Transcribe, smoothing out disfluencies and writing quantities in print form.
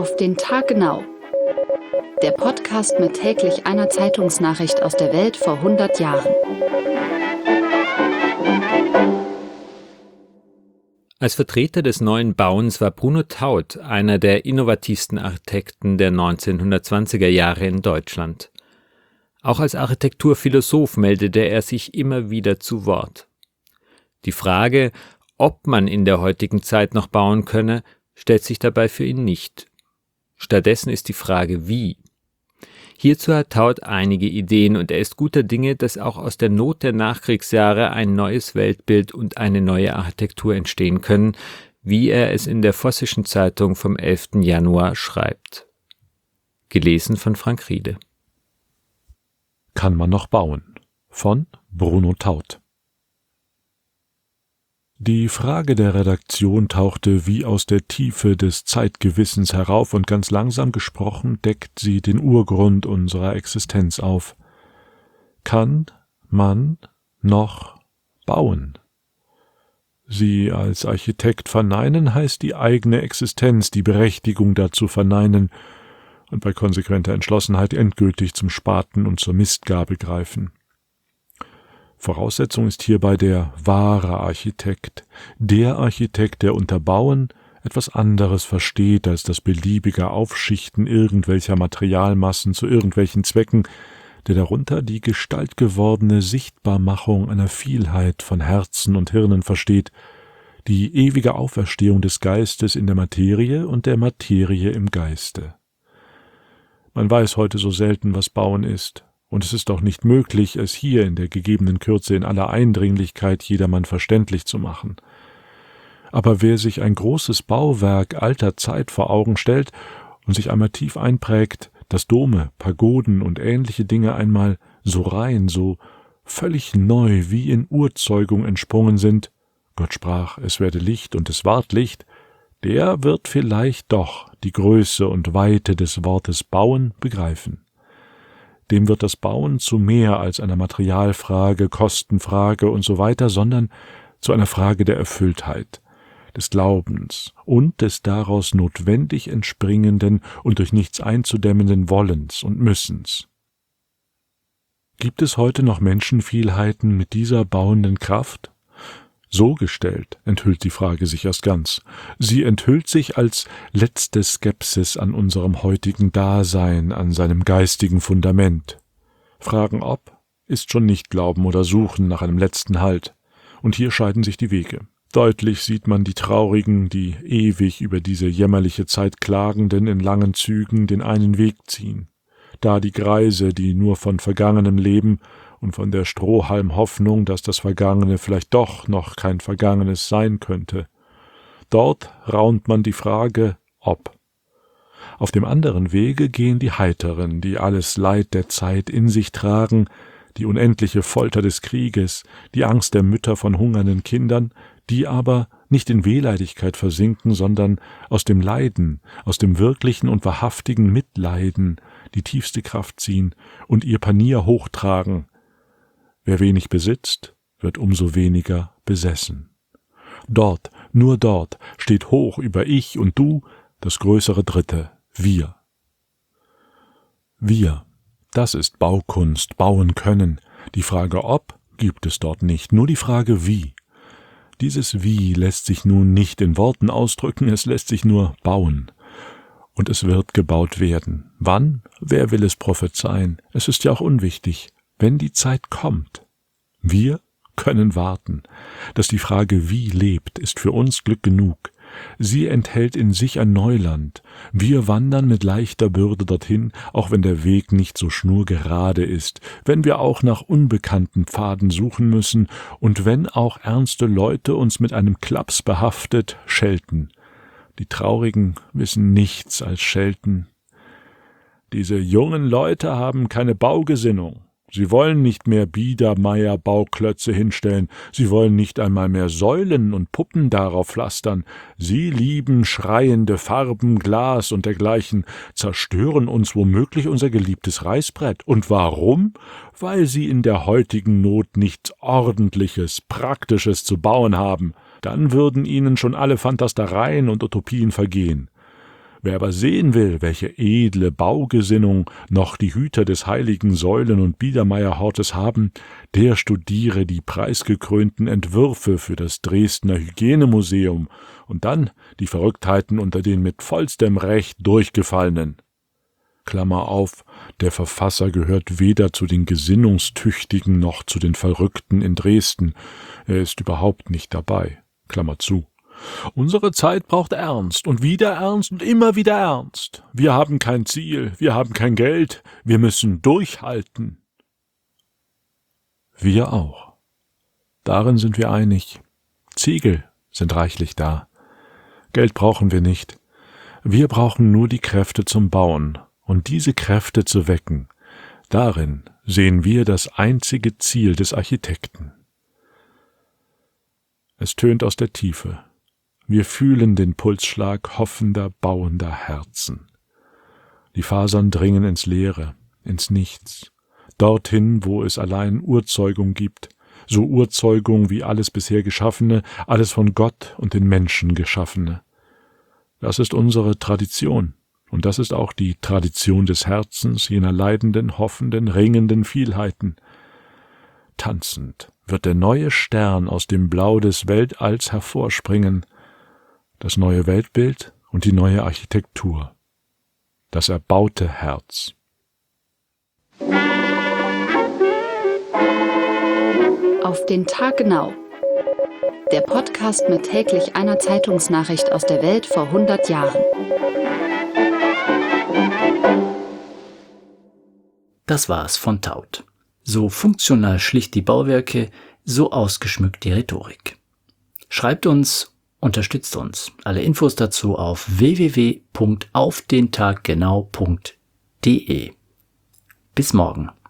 Auf den Tag genau. Der Podcast mit täglich einer Zeitungsnachricht aus der Welt vor 100 Jahren. Als Vertreter des neuen Bauens war Bruno Taut einer der innovativsten Architekten der 1920er Jahre in Deutschland. Auch als Architekturphilosoph meldete er sich immer wieder zu Wort. Die Frage, ob man in der heutigen Zeit noch bauen könne, stellt sich dabei für ihn nicht. Stattdessen ist die Frage, wie. Hierzu hat Taut einige Ideen und er ist guter Dinge, dass auch aus der Not der Nachkriegsjahre ein neues Weltbild und eine neue Architektur entstehen können, wie er es in der Vossischen Zeitung vom 11. Januar schreibt. Gelesen von Frank Riede. Kann man noch bauen? Von Bruno Taut. Die Frage der Redaktion tauchte wie aus der Tiefe des Zeitgewissens herauf und ganz langsam gesprochen deckt sie den Urgrund unserer Existenz auf. Kann man noch bauen? Sie als Architekt verneinen heißt die eigene Existenz, die Berechtigung dazu verneinen und bei konsequenter Entschlossenheit endgültig zum Spaten und zur Mistgabel greifen. Voraussetzung ist hierbei der wahre Architekt, der Architekt, der unter Bauen etwas anderes versteht als das beliebige Aufschichten irgendwelcher Materialmassen zu irgendwelchen Zwecken, der darunter die gestaltgewordene Sichtbarmachung einer Vielheit von Herzen und Hirnen versteht, die ewige Auferstehung des Geistes in der Materie und der Materie im Geiste. Man weiß heute so selten, was Bauen ist. Und es ist auch nicht möglich, es hier in der gegebenen Kürze in aller Eindringlichkeit jedermann verständlich zu machen. Aber wer sich ein großes Bauwerk alter Zeit vor Augen stellt und sich einmal tief einprägt, dass Dome, Pagoden und ähnliche Dinge einmal so rein, so völlig neu wie in Urzeugung entsprungen sind, Gott sprach, es werde Licht und es ward Licht, der wird vielleicht doch die Größe und Weite des Wortes Bauen begreifen. Dem wird das Bauen zu mehr als einer Materialfrage, Kostenfrage und so weiter, sondern zu einer Frage der Erfülltheit, des Glaubens und des daraus notwendig entspringenden und durch nichts einzudämmenden Wollens und Müssens. Gibt es heute noch Menschenvielheiten mit dieser bauenden Kraft? So gestellt enthüllt die Frage sich erst ganz. Sie enthüllt sich als letzte Skepsis an unserem heutigen Dasein, an seinem geistigen Fundament. Fragen ob, ist schon nicht Glauben oder Suchen nach einem letzten Halt. Und hier scheiden sich die Wege. Deutlich sieht man die Traurigen, die ewig über diese jämmerliche Zeit Klagenden in langen Zügen den einen Weg ziehen. Da die Greise, die nur von vergangenem leben, und von der Strohhalmhoffnung, dass das Vergangene vielleicht doch noch kein Vergangenes sein könnte. Dort raunt man die Frage, ob. Auf dem anderen Wege gehen die Heiteren, die alles Leid der Zeit in sich tragen, die unendliche Folter des Krieges, die Angst der Mütter von hungernden Kindern, die aber nicht in Wehleidigkeit versinken, sondern aus dem Leiden, aus dem wirklichen und wahrhaftigen Mitleiden die tiefste Kraft ziehen und ihr Panier hochtragen. Wer wenig besitzt, wird umso weniger besessen. Dort, nur dort, steht hoch über Ich und Du das größere Dritte, wir. Wir, das ist Baukunst, bauen können. Die Frage ob gibt es dort nicht, nur die Frage wie. Dieses Wie lässt sich nun nicht in Worten ausdrücken, es lässt sich nur bauen. Und es wird gebaut werden. Wann? Wer will es prophezeien? Es ist ja auch unwichtig. Wenn die Zeit kommt. Wir können warten. Dass die Frage wie lebt, ist für uns Glück genug. Sie enthält in sich ein Neuland. Wir wandern mit leichter Bürde dorthin, auch wenn der Weg nicht so schnurgerade ist, wenn wir auch nach unbekannten Pfaden suchen müssen und wenn auch ernste Leute uns mit einem Klaps behaftet schelten. Die Traurigen wissen nichts als schelten. Diese jungen Leute haben keine Baugesinnung. Sie wollen nicht mehr Biedermeier-Bauklötze hinstellen, sie wollen nicht einmal mehr Säulen und Puppen darauf pflastern. Sie lieben schreiende Farben, Glas und dergleichen, zerstören uns womöglich unser geliebtes Reißbrett. Und warum? Weil sie in der heutigen Not nichts Ordentliches, Praktisches zu bauen haben. Dann würden ihnen schon alle Fantastereien und Utopien vergehen. Wer aber sehen will, welche edle Baugesinnung noch die Hüter des heiligen Säulen- und Biedermeierhortes haben, der studiere die preisgekrönten Entwürfe für das Dresdner Hygienemuseum und dann die Verrücktheiten unter den mit vollstem Recht Durchgefallenen. Klammer auf, der Verfasser gehört weder zu den Gesinnungstüchtigen noch zu den Verrückten in Dresden. Er ist überhaupt nicht dabei. Klammer zu. Unsere Zeit braucht Ernst und wieder Ernst und immer wieder Ernst. Wir haben kein Ziel, wir haben kein Geld, wir müssen durchhalten. Wir auch. Darin sind wir einig. Ziegel sind reichlich da. Geld brauchen wir nicht. Wir brauchen nur die Kräfte zum Bauen und diese Kräfte zu wecken. Darin sehen wir das einzige Ziel des Architekten. Es tönt aus der Tiefe. Wir fühlen den Pulsschlag hoffender, bauender Herzen. Die Fasern dringen ins Leere, ins Nichts, dorthin, wo es allein Urzeugung gibt, so Urzeugung wie alles bisher Geschaffene, alles von Gott und den Menschen Geschaffene. Das ist unsere Tradition, und das ist auch die Tradition des Herzens jener leidenden, hoffenden, ringenden Vielheiten. Tanzend wird der neue Stern aus dem Blau des Weltalls hervorspringen, das neue Weltbild und die neue Architektur, das erbaute Herz. Auf den Tag genau. Der Podcast mit täglich einer Zeitungsnachricht aus der Welt vor 100 Jahren. Das war's von Taut. So funktional schlicht die Bauwerke, so ausgeschmückt die Rhetorik. Schreibt uns, unterstützt uns. Alle Infos dazu auf www.aufdentaggenau.de. Bis morgen.